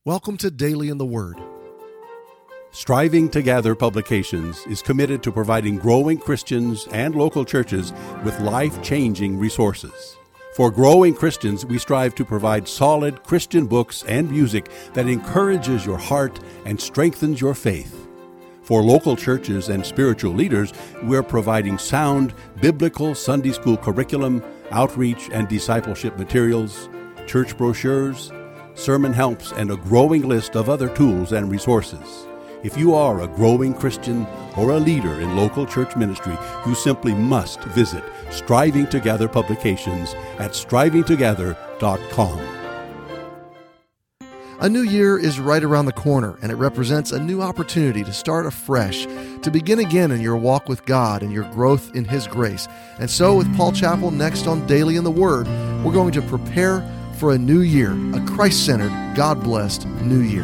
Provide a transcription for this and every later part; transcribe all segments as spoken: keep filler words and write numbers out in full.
Welcome to Daily in the Word. Striving to Gather Publications is committed to providing growing Christians and local churches with life-changing resources. For growing Christians, we strive to provide solid Christian books and music that encourages your heart and strengthens your faith. For local churches and spiritual leaders, we're providing sound biblical Sunday school curriculum, outreach and discipleship materials, church brochures, sermon helps, and a growing list of other tools and resources. If you are a growing Christian or a leader in local church ministry, you simply must visit Striving to Gather Publications at striving together dot com. A new year is right around the corner, and it represents a new opportunity to start afresh, to begin again in your walk with God and your growth in His grace. And so, with Paul Chappell next on Daily in the Word, we're going to prepare for a new year, a Christ-centered, God-blessed new year.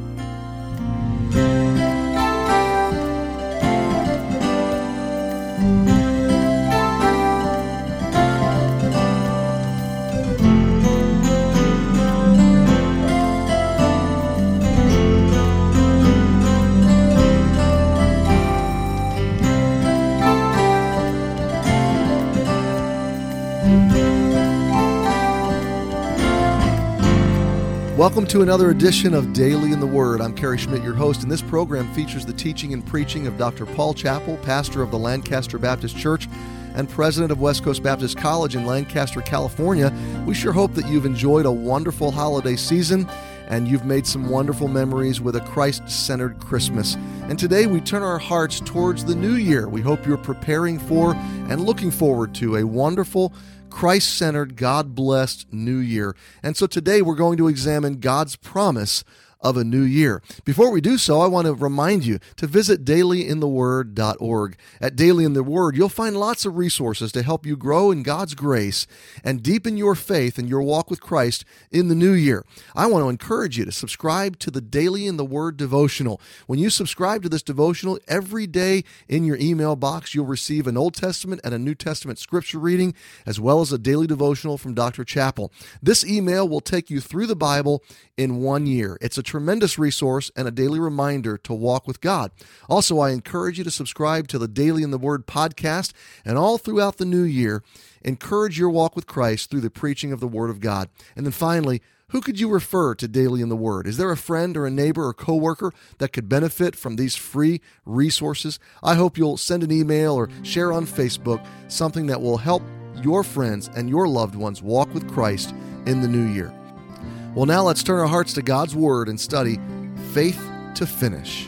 Welcome to another edition of Daily in the Word. I'm Kerry Schmidt, your host, and this program features the teaching and preaching of Doctor Paul Chappell, pastor of the Lancaster Baptist Church and president of West Coast Baptist College in Lancaster, California. We sure hope that you've enjoyed a wonderful holiday season and you've made some wonderful memories with a Christ-centered Christmas. And today we turn our hearts towards the new year. We hope you're preparing for and looking forward to a wonderful Christ-centered, God-blessed new year. And so today we're going to examine God's promise of a new year. Before we do so, I want to remind you to visit daily in the word dot org. At Daily in the Word, you'll find lots of resources to help you grow in God's grace and deepen your faith and your walk with Christ in the new year. I want to encourage you to subscribe to the Daily in the Word devotional. When you subscribe to this devotional, every day in your email box, you'll receive an Old Testament and a New Testament scripture reading, as well as a daily devotional from Doctor Chappell. This email will take you through the Bible in one year. It's a tremendous resource and a daily reminder to walk with God. Also, I encourage you to subscribe to the Daily in the Word podcast, and all throughout the new year, encourage your walk with Christ through the preaching of the Word of God. And then finally, who could you refer to Daily in the Word? Is there a friend or a neighbor or coworker that could benefit from these free resources? I hope you'll send an email or share on Facebook something that will help your friends and your loved ones walk with Christ in the new year. Well, now let's turn our hearts to God's Word and study Faith to Finish.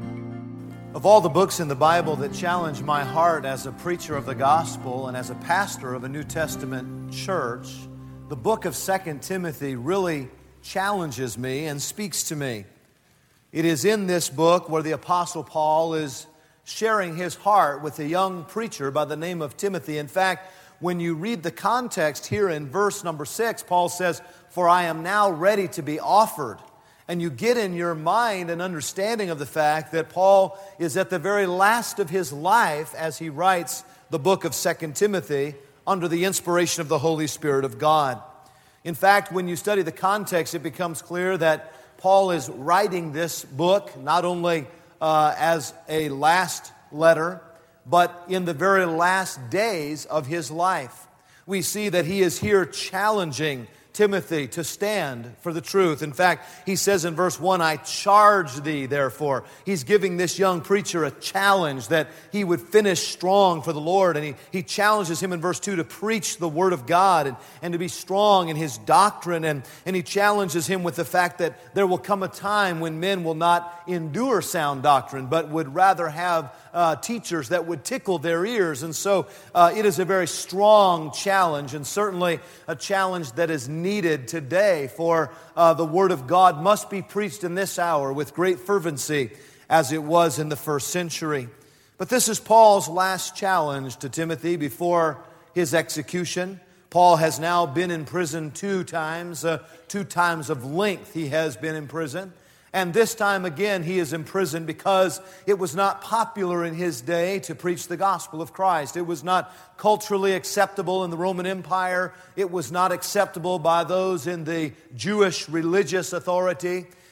Of all the books in the Bible that challenge my heart as a preacher of the gospel and as a pastor of a New Testament church, the book of Second Timothy really challenges me and speaks to me. It is in this book where the Apostle Paul is sharing his heart with a young preacher by the name of Timothy. In fact, when you read the context here in verse number six, Paul says, "For I am now ready to be offered." And you get in your mind an understanding of the fact that Paul is at the very last of his life as he writes the book of Second Timothy under the inspiration of the Holy Spirit of God. In fact, when you study the context, it becomes clear that Paul is writing this book not only uh, as a last letter, but in the very last days of his life. We see that he is here challenging Timothy to stand for the truth. In fact, he says in verse one, "I charge thee, therefore." He's giving this young preacher a challenge that he would finish strong for the Lord. And he, he challenges him in verse two to preach the Word of God and, and to be strong in his doctrine. And, and he challenges him with the fact that there will come a time when men will not endure sound doctrine, but would rather have uh, teachers that would tickle their ears. And so uh, it is a very strong challenge, and certainly a challenge that is needed today, for uh, the Word of God must be preached in this hour with great fervency as it was in the first century. But this is Paul's last challenge to Timothy before his execution. Paul has now been in prison two times, uh, two times of length he has been in prison. And this time again, he is in prison because it was not popular in his day to preach the gospel of Christ. It was not culturally acceptable in the Roman Empire. It was not acceptable by those in the Jewish religious authority.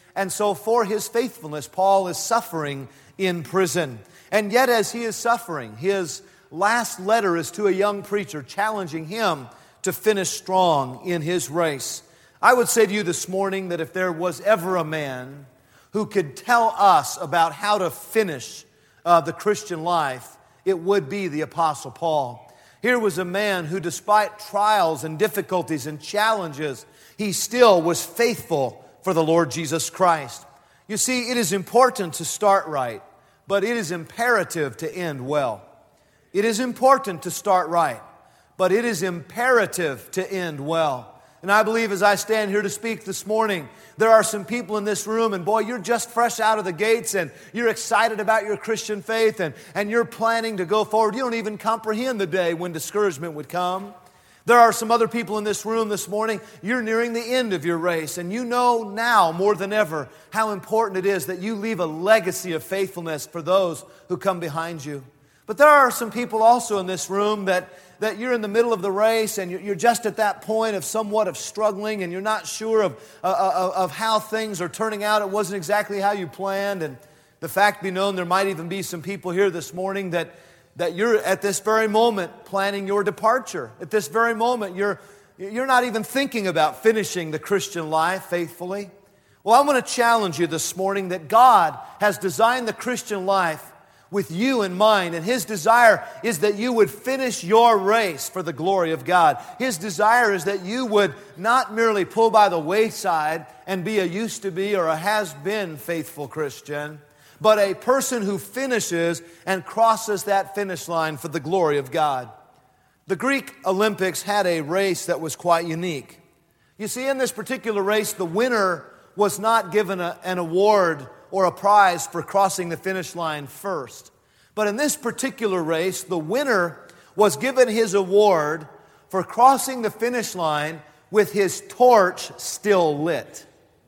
And so for his faithfulness, Paul is suffering in prison. And yet as he is suffering, his last letter is to a young preacher, challenging him to finish strong in his race. I would say to you this morning that if there was ever a man who could tell us about how to finish uh, the Christian life, it would be the Apostle Paul. Here was a man who, despite trials and difficulties and challenges, he still was faithful for the Lord Jesus Christ. You see, it is important to start right, but it is imperative to end well. It is important to start right, but it is imperative to end well. And I believe as I stand here to speak this morning, there are some people in this room, and boy, you're just fresh out of the gates, and you're excited about your Christian faith, and, and you're planning to go forward. You don't even comprehend the day when discouragement would come. There are some other people in this room this morning, you're nearing the end of your race, and you know now more than ever how important it is that you leave a legacy of faithfulness for those who come behind you. But there are some people also in this room that, that you're in the middle of the race and you're, you're just at that point of somewhat of struggling and you're not sure of, uh, of how things are turning out. It wasn't exactly how you planned. And the fact be known, there might even be some people here this morning that, that you're at this very moment planning your departure. At this very moment, you're, you're not even thinking about finishing the Christian life faithfully. Well, I want to challenge you this morning that God has designed the Christian life with you in mind, and His desire is that you would finish your race for the glory of God. His desire is that you would not merely pull by the wayside and be a used to be or a has been faithful Christian, but a person who finishes and crosses that finish line for the glory of God. The Greek Olympics had a race that was quite unique. You see, in this particular race, the winner was not given a, an award or a prize for crossing the finish line first. But in this particular race, the winner was given his award for crossing the finish line with his torch still lit.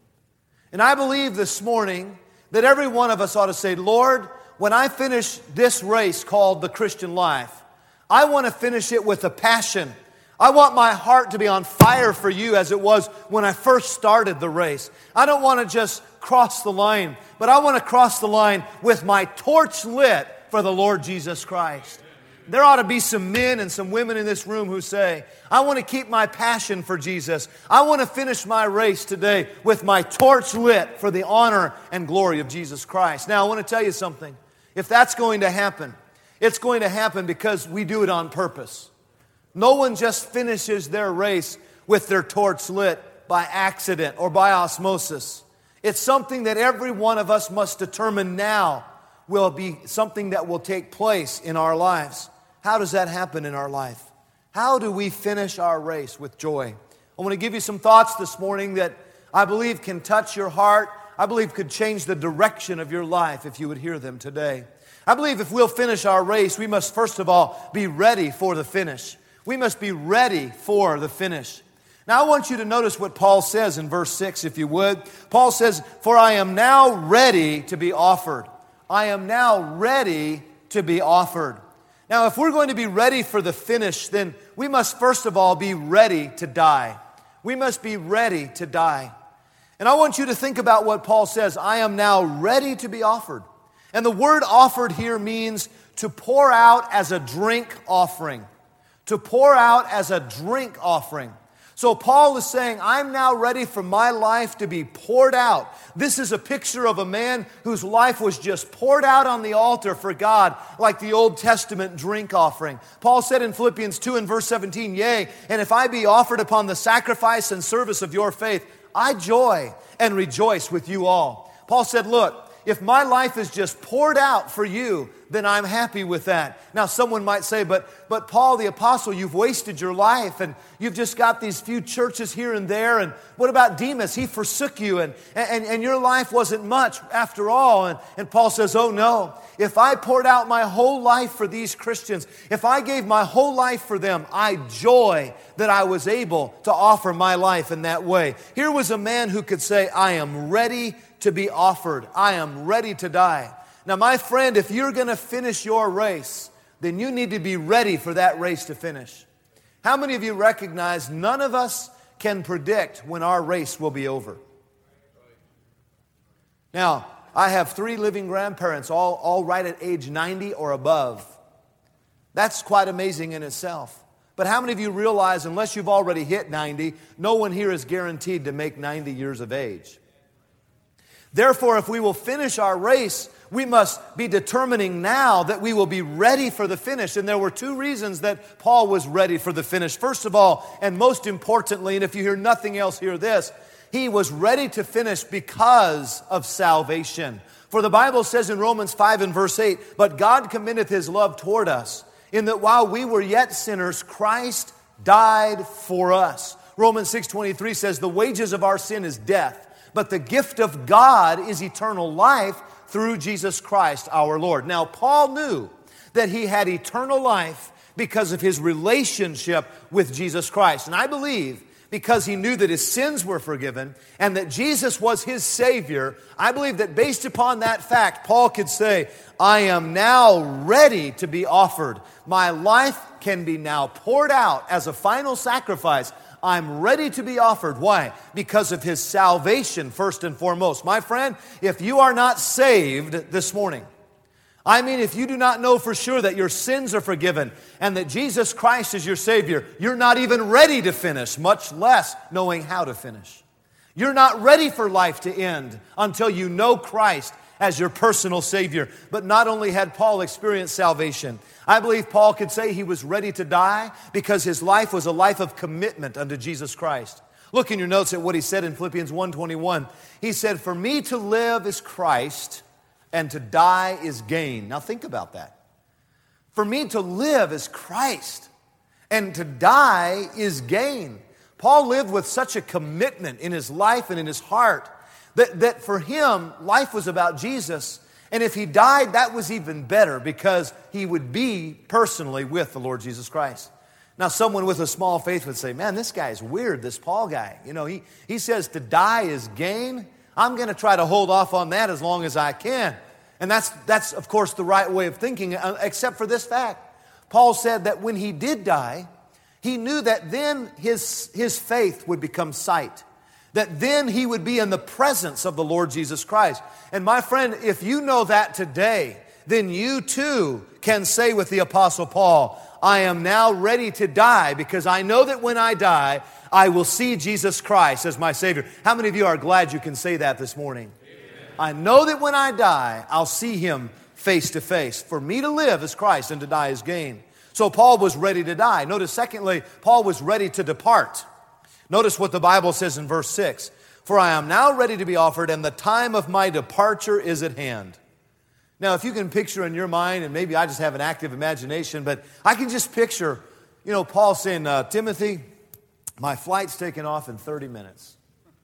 And I believe this morning that every one of us ought to say, Lord, when I finish this race called the Christian life, I want to finish it with a passion. I want my heart to be on fire for you as it was when I first started the race. I don't want to just cross the line, but I want to cross the line with my torch lit for the Lord Jesus Christ. There ought to be some men and some women in this room who say, I want to keep my passion for Jesus. I want to finish my race today with my torch lit for the honor and glory of Jesus Christ. Now, I want to tell you something. If that's going to happen, it's going to happen because we do it on purpose. No one just finishes their race with their torch lit by accident or by osmosis. It's something that every one of us must determine now will be something that will take place in our lives. How does that happen in our life? How do we finish our race with joy? I want to give you some thoughts this morning that I believe can touch your heart. I believe could change the direction of your life if you would hear them today. I believe if we'll finish our race, we must first of all be ready for the finish. We must be ready for the finish. Now I want you to notice what Paul says in verse six, if you would. Paul says, for I am now ready to be offered. I am now ready to be offered. Now if we're going to be ready for the finish, then we must first of all be ready to die. We must be ready to die. And I want you to think about what Paul says, I am now ready to be offered. And the word offered here means to pour out as a drink offering. To pour out as a drink offering. So Paul is saying, I'm now ready for my life to be poured out. This is a picture of a man whose life was just poured out on the altar for God, like the Old Testament drink offering. Paul said in Philippians two and verse seventeen, yea, and if I be offered upon the sacrifice and service of your faith, I joy and rejoice with you all. Paul said, look, if my life is just poured out for you, then I'm happy with that. Now, someone might say, but, but Paul the Apostle, you've wasted your life and you've just got these few churches here and there. And what about Demas? He forsook you and, and, and your life wasn't much after all. And, and Paul says, oh no, if I poured out my whole life for these Christians, if I gave my whole life for them, I joy that I was able to offer my life in that way. Here was a man who could say, I am ready to be offered. I am ready to die. Now, my friend, if you're going to finish your race, then you need to be ready for that race to finish. How many of you recognize none of us can predict when our race will be over? Now, I have three living grandparents, all, all right at age ninety or above. That's quite amazing in itself. But how many of you realize, unless you've already hit ninety, no one here is guaranteed to make ninety years of age? Therefore, if we will finish our race, we must be determining now that we will be ready for the finish. And there were two reasons that Paul was ready for the finish. First of all, and most importantly, and if you hear nothing else, hear this, he was ready to finish because of salvation. For the Bible says in Romans five and verse eight, "But God commendeth His love toward us, in that while we were yet sinners, Christ died for us." Romans six twenty-three says, "The wages of our sin is death, but the gift of God is eternal life through Jesus Christ our Lord." Now, Paul knew that he had eternal life because of his relationship with Jesus Christ. And I believe because he knew that his sins were forgiven and that Jesus was his Savior, I believe that based upon that fact, Paul could say, "I am now ready to be offered. My life can be now poured out as a final sacrifice. I'm ready to be offered." Why? Because of his salvation, first and foremost. My friend, if you are not saved this morning, I mean, if you do not know for sure that your sins are forgiven and that Jesus Christ is your Savior, you're not even ready to finish, much less knowing how to finish. You're not ready for life to end until you know Christ as your personal Savior. But not only had Paul experienced salvation, I believe Paul could say he was ready to die because his life was a life of commitment unto Jesus Christ. Look in your notes at what he said in Philippians one twenty-one. He said, "For me to live is Christ, and to die is gain." Now think about that. For me to live is Christ, and to die is gain. Paul lived with such a commitment in his life and in his heart that, that for him, life was about Jesus. And if he died, that was even better because he would be personally with the Lord Jesus Christ. Now, someone with a small faith would say, "Man, this guy's weird, this Paul guy. You know, he, he says to die is gain. I'm going to try to hold off on that as long as I can." And that's, that's of course, the right way of thinking, except for this fact. Paul said that when he did die, he knew that then his, his faith would become sight. That then he would be in the presence of the Lord Jesus Christ. And my friend, if you know that today, then you too can say with the Apostle Paul, "I am now ready to die because I know that when I die, I will see Jesus Christ as my Savior." How many of you are glad you can say that this morning? Amen. I know that when I die, I'll see Him face to face. For me to live is Christ and to die is gain. So Paul was ready to die. Notice secondly, Paul was ready to depart. Notice what the Bible says in verse six. "For I am now ready to be offered, and the time of my departure is at hand." Now, if you can picture in your mind, and maybe I just have an active imagination, but I can just picture, you know, Paul saying, uh, "Timothy, my flight's taking off in thirty minutes.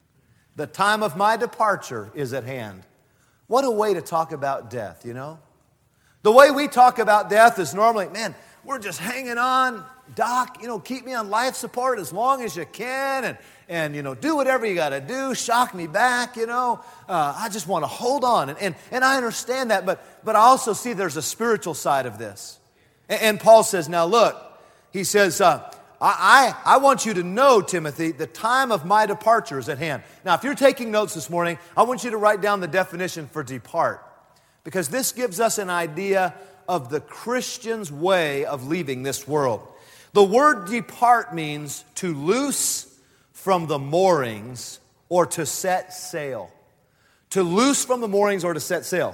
The time of my departure is at hand." What a way to talk about death, you know? The way we talk about death is normally, "Man, we're just hanging on. Doc, you know, keep me on life support as long as you can, and, and you know, do whatever you got to do. Shock me back, you know. Uh, I just want to hold on." And, and, and I understand that, but, but I also see there's a spiritual side of this. And, and Paul says, now look, he says, uh, I, I, I want you to know, Timothy, the time of my departure is at hand. Now, if you're taking notes this morning, I want you to write down the definition for depart, because this gives us an idea of the Christian's way of leaving this world. The word depart means to loose from the moorings or to set sail. To loose from the moorings or to set sail.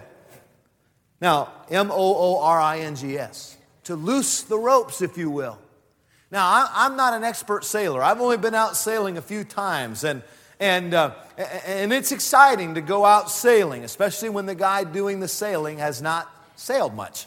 Now, M O O R I N G S. To loose the ropes, if you will. Now, I, I'm not an expert sailor. I've only been out sailing a few times, and and uh, and it's exciting to go out sailing, especially when the guy doing the sailing has not sailed much.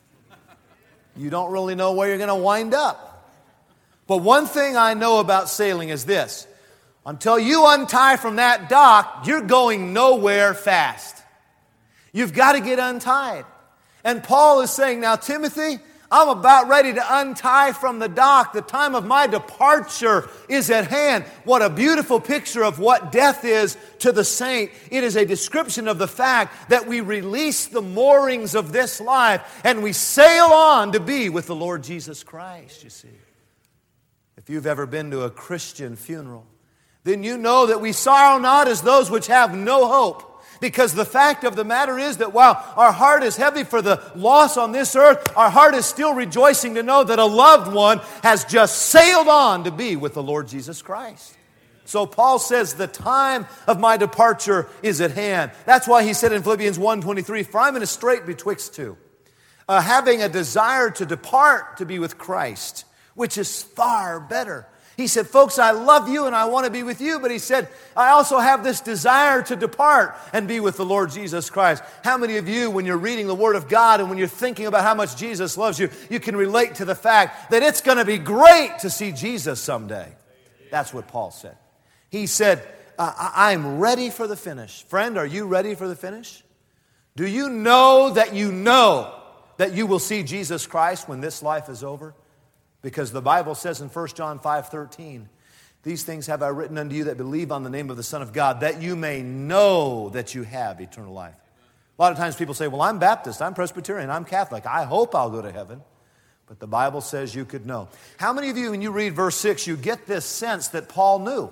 You don't really know where you're going to wind up. But one thing I know about sailing is this. Until you untie from that dock, you're going nowhere fast. You've got to get untied. And Paul is saying, now, Timothy, I'm about ready to untie from the dock. The time of my departure is at hand. What a beautiful picture of what death is to the saint. It is a description of the fact that we release the moorings of this life and we sail on to be with the Lord Jesus Christ, you see. If you've ever been to a Christian funeral, then you know that we sorrow not as those which have no hope. Because the fact of the matter is that while our heart is heavy for the loss on this earth, our heart is still rejoicing to know that a loved one has just sailed on to be with the Lord Jesus Christ. So Paul says, the time of my departure is at hand. That's why he said in Philippians one twenty-three, for I'm in a strait betwixt two, uh, having a desire to depart to be with Christ, which is far better. He said, folks, I love you and I want to be with you. But he said, I also have this desire to depart and be with the Lord Jesus Christ. How many of you, when you're reading the Word of God and when you're thinking about how much Jesus loves you, you can relate to the fact that it's going to be great to see Jesus someday? That's what Paul said. He said, I'm ready for the finish. Friend, are you ready for the finish? Do you know that you know that you will see Jesus Christ when this life is over? Because the Bible says in First John five thirteen, these things have I written unto you that believe on the name of the Son of God, that you may know that you have eternal life. A lot of times people say, well, I'm Baptist, I'm Presbyterian, I'm Catholic. I hope I'll go to heaven. But the Bible says you could know. How many of you, when you read verse six, you get this sense that Paul knew?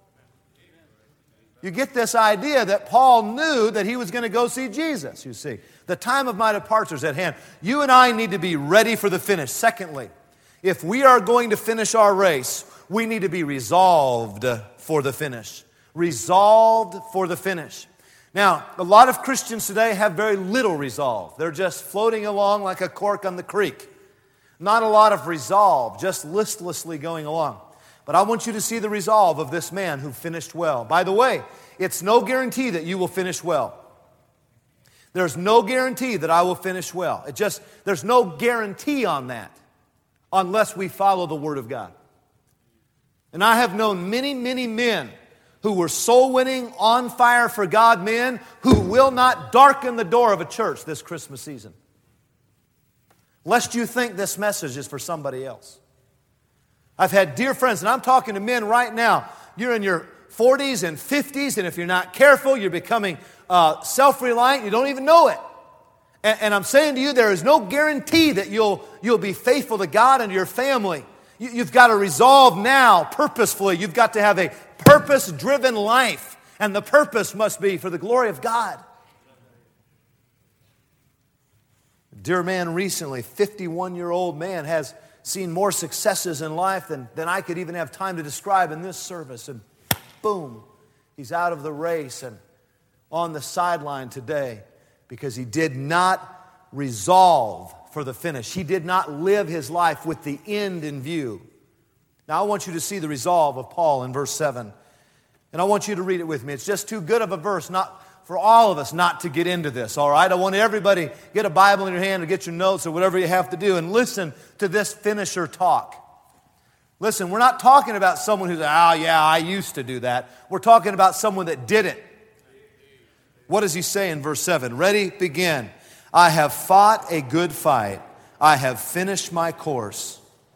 You get this idea that Paul knew that he was going to go see Jesus, you see. The time of my departure is at hand. You and I need to be ready for the finish. Secondly, if we are going to finish our race, we need to be resolved for the finish. Resolved for the finish. Now, a lot of Christians today have very little resolve. They're just floating along like a cork on the creek. Not a lot of resolve, just listlessly going along. But I want you to see the resolve of this man who finished well. By the way, it's no guarantee that you will finish well. There's no guarantee that I will finish well. It just, there's no guarantee on that unless we follow the Word of God. And I have known many, many men who were soul-winning, on fire for God men who will not darken the door of a church this Christmas season. Lest you think this message is for somebody else. I've had dear friends, and I'm talking to men right now. You're in your forties and fifties, and if you're not careful, you're becoming uh, self-reliant. You don't even know it. And, and I'm saying to you, there is no guarantee that you'll, you'll be faithful to God and your family. You, you've got to resolve now, purposefully. You've got to have a purpose-driven life, and the purpose must be for the glory of God. A dear man recently, fifty-one-year-old man, has seen more successes in life than, than I could even have time to describe in this service. And boom, he's out of the race and on the sideline today because he did not resolve for the finish. He did not live his life with the end in view. Now I want you to see the resolve of Paul in verse seven. And I want you to read it with me. It's just too good of a verse not for all of us not to get into this, all right? I want everybody, get a Bible in your hand or get your notes or whatever you have to do and listen to this finisher talk. Listen, we're not talking about someone who's, oh yeah, I used to do that. We're talking about someone that did it. What does he say in verse seven? Ready, begin. I have fought a good fight. I have finished my course.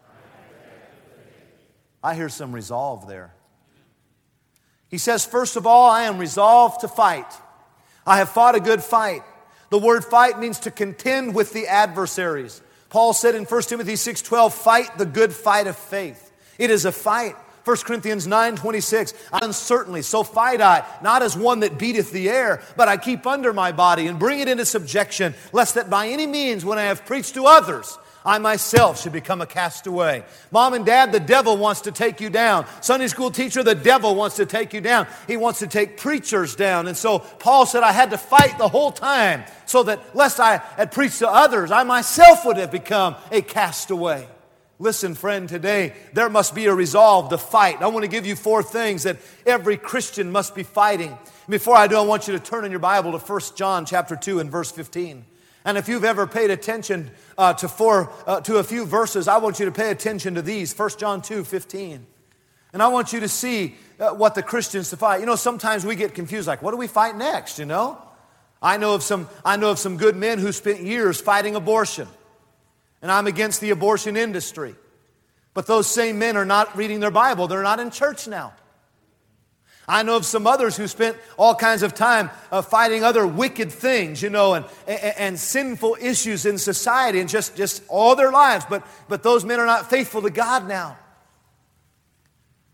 I hear some resolve there. He says, first of all, I am resolved to fight. I have fought a good fight. The word fight means to contend with the adversaries. Paul said in First Timothy six twelve, fight the good fight of faith. It is a fight. First Corinthians nine twenty-six, uncertainly, so fight I, not as one that beateth the air, but I keep under my body and bring it into subjection, lest that by any means when I have preached to others, I myself should become a castaway. Mom and Dad, the devil wants to take you down. Sunday school teacher, the devil wants to take you down. He wants to take preachers down. And so Paul said I had to fight the whole time so that lest I had preached to others, I myself would have become a castaway. Listen, friend, today there must be a resolve to fight. I want to give you four things that every Christian must be fighting. Before I do, I want you to turn in your Bible to First John chapter two and verse fifteen. And if you've ever paid attention uh, to four, uh, to a few verses, I want you to pay attention to these. First John two fifteen. And I want you to see uh, what the Christians to fight. You know, sometimes we get confused, like, what do we fight next, you know? I know of some, I know of some good men who spent years fighting abortion. And I'm against the abortion industry. But those same men are not reading their Bible. They're not in church now. I know of some others who spent all kinds of time uh, fighting other wicked things, you know, and, and, and sinful issues in society and just, just all their lives. But, but those men are not faithful to God now.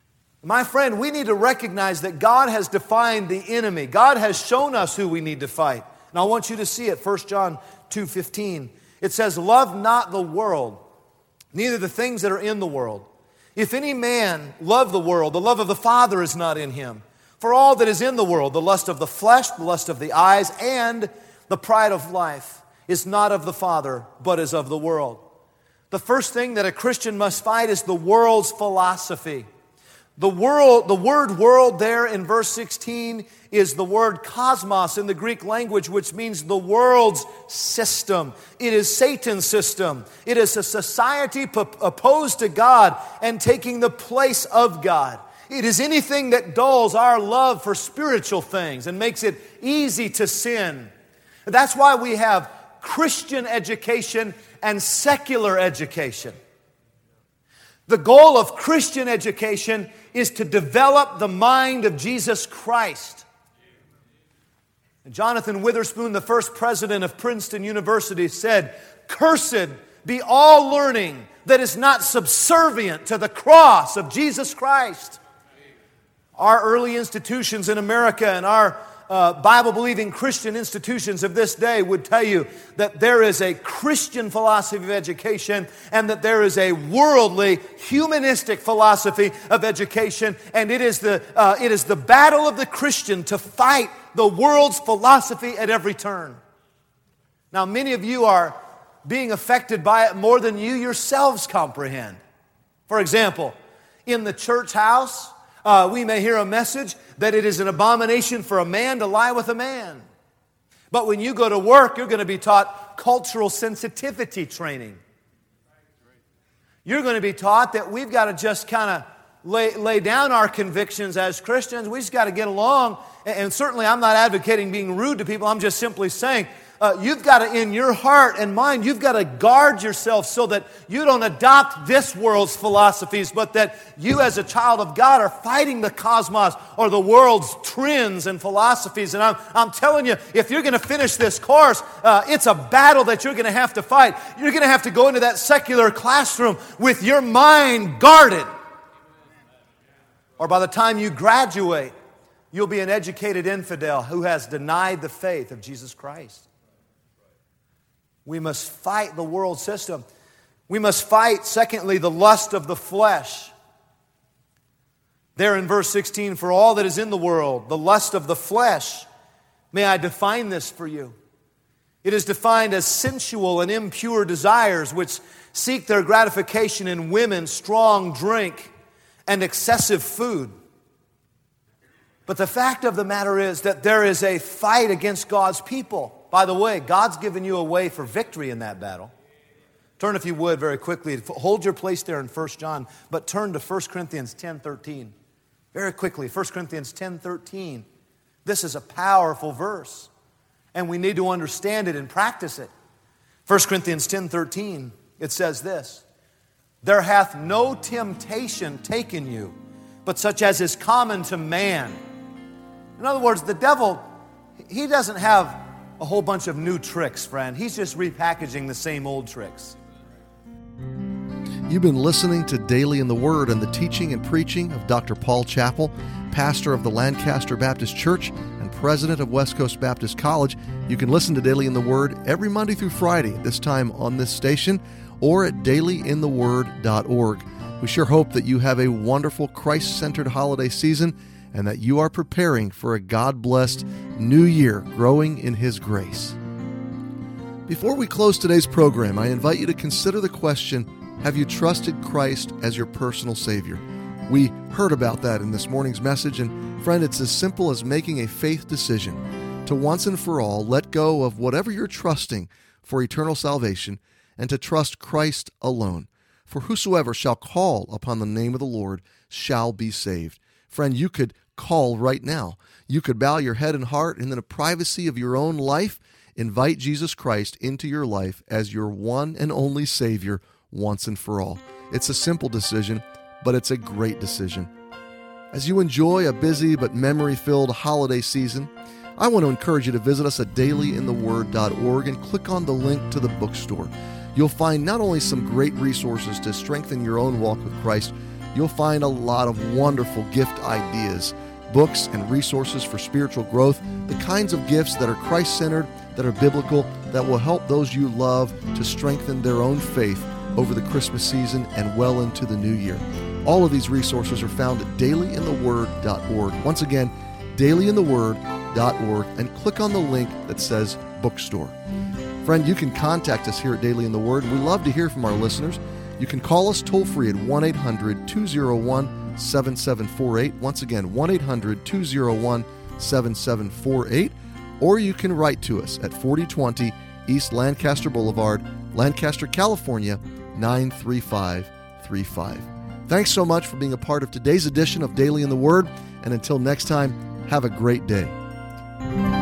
My friend, we need to recognize that God has defined the enemy. God has shown us who we need to fight. And I want you to see it, First John two fifteen. It says, love not the world, neither the things that are in the world. If any man love the world, the love of the Father is not in him. For all that is in the world, the lust of the flesh, the lust of the eyes, and the pride of life is not of the Father, but is of the world. The first thing that a Christian must fight is the world's philosophy. The world, the word world there in verse sixteen is the word cosmos in the Greek language, which means the world's system. It is Satan's system. It is a society p- opposed to God and taking the place of God. It is anything that dulls our love for spiritual things and makes it easy to sin. That's why we have Christian education and secular education. The goal of Christian education is to develop the mind of Jesus Christ. Jonathan Witherspoon, the first president of Princeton University, said, "Cursed be all learning that is not subservient to the cross of Jesus Christ." Our early institutions in America and our Uh, Bible-believing Christian institutions of this day would tell you that there is a Christian philosophy of education and that there is a worldly, humanistic philosophy of education, and it is the uh, it is the battle of the Christian to fight the world's philosophy at every turn. Now, many of you are being affected by it more than you yourselves comprehend. For example, in the church house, Uh, we may hear a message that it is an abomination for a man to lie with a man. But when you go to work, you're going to be taught cultural sensitivity training. You're going to be taught that we've got to just kind of lay, lay down our convictions as Christians. We just got to get along. And, and certainly I'm not advocating being rude to people. I'm just simply saying, Uh, you've got to, in your heart and mind, you've got to guard yourself so that you don't adopt this world's philosophies, but that you as a child of God are fighting the cosmos or the world's trends and philosophies. And I'm, I'm telling you, if you're going to finish this course, uh, it's a battle that you're going to have to fight. You're going to have to go into that secular classroom with your mind guarded. Or by the time you graduate, you'll be an educated infidel who has denied the faith of Jesus Christ. We must fight the world system. We must fight, secondly, the lust of the flesh. There in verse sixteen, for all that is in the world, the lust of the flesh. May I define this for you? It is defined as sensual and impure desires which seek their gratification in women, strong drink, and excessive food. But the fact of the matter is that there is a fight against God's people. By the way, God's given you a way for victory in that battle. Turn, if you would, very quickly. Hold your place there in First John, but turn to First Corinthians ten thirteen. Very quickly, First Corinthians ten thirteen. This is a powerful verse, and we need to understand it and practice it. First Corinthians ten thirteen, it says this, there hath no temptation taken you, but such as is common to man. In other words, the devil, he doesn't have a whole bunch of new tricks, friend. He's just repackaging the same old tricks. You've been listening to Daily in the Word and the teaching and preaching of Doctor Paul Chappell, pastor of the Lancaster Baptist Church and president of West Coast Baptist College. You can listen to Daily in the Word every Monday through Friday, this time on this station, or at daily in the word dot org. We sure hope that you have a wonderful Christ-centered holiday season and that you are preparing for a God-blessed new year, growing in His grace. Before we close today's program, I invite you to consider the question, have you trusted Christ as your personal Savior? We heard about that in this morning's message, and friend, it's as simple as making a faith decision to once and for all let go of whatever you're trusting for eternal salvation and to trust Christ alone. For whosoever shall call upon the name of the Lord shall be saved. Friend, you could call right now. You could bow your head and heart, and in the privacy of your own life, invite Jesus Christ into your life as your one and only Savior once and for all. It's a simple decision, but it's a great decision. As you enjoy a busy but memory-filled holiday season, I want to encourage you to visit us at daily in the word dot org and click on the link to the bookstore. You'll find not only some great resources to strengthen your own walk with Christ, you'll find a lot of wonderful gift ideas, books and resources for spiritual growth, the kinds of gifts that are Christ-centered, that are biblical, that will help those you love to strengthen their own faith over the Christmas season and well into the new year. All of these resources are found at daily in the word dot org. Once again, daily in the word dot org, and click on the link that says Bookstore. Friend, you can contact us here at Daily in the Word. We love to hear from our listeners. You can call us toll-free at one eight hundred two oh one seven seven four eight. Once again, one eight hundred two oh one seven seven four eight. Or you can write to us at forty twenty East Lancaster Boulevard, Lancaster, California, nine three five three five. Thanks so much for being a part of today's edition of Daily in the Word. And until next time, have a great day.